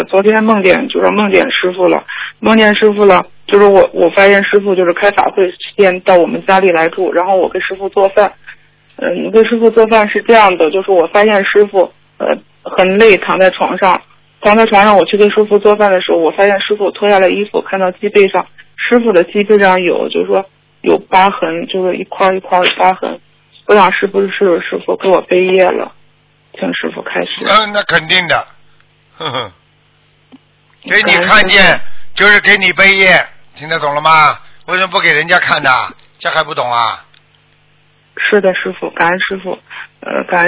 昨天梦见师傅了，就是我发现师傅就是开法会期间到我们家里来住，然后我给师傅做饭。给师傅做饭是这样的，就是我发现师傅很累，躺在床上，我去给师傅做饭的时候，我发现师傅脱下了衣服，看到脊背上，师傅的脊背上就是说有疤痕，就是一块一块的疤痕。我想是不是师傅给我背业了，请师傅开始。 那肯定的，给你看见就是给你背业，听得懂了吗？为什么不给人家看的？这还不懂啊？ 是的，师傅，感恩师傅，感恩。